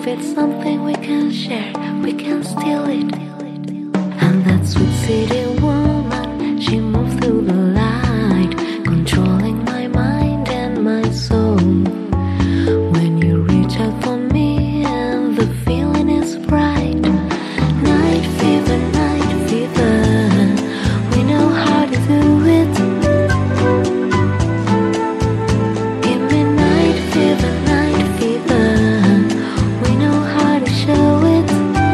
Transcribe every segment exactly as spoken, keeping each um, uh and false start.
it's something we can share, we can steal it. And that sweet city woman, she moved through the light, controlling my mind and my soul. When you reach out for me and the feeling is bright. Night fever, night fever, we know how to do it. Give me night fever, night fever, we know how to show it.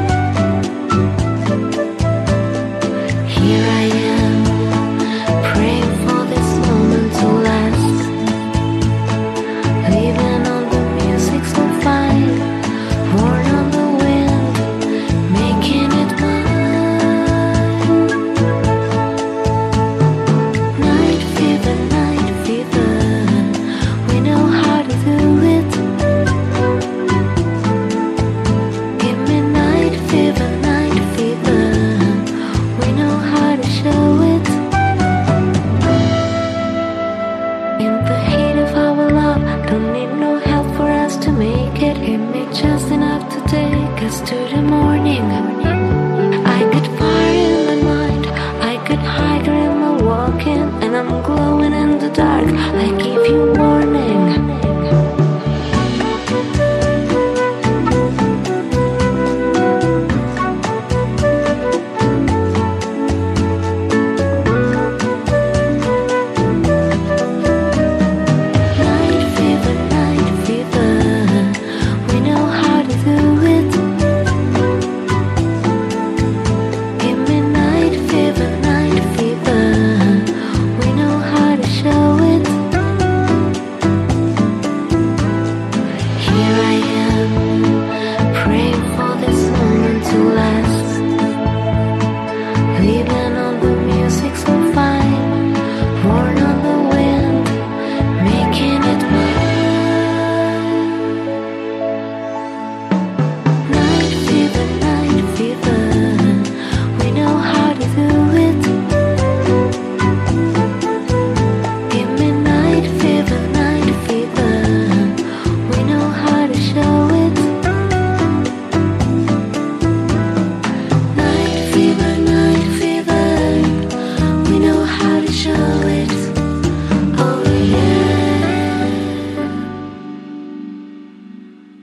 Here I am, praying for this moment to last, living on the music so fine, born on the wind, making it mine. Night fever, night fever, we know how to do it. Give me night fever, night fever, we know how to show it. In the heat of our love, don't need no help for us to make it. Give me just enough to take us to the morning.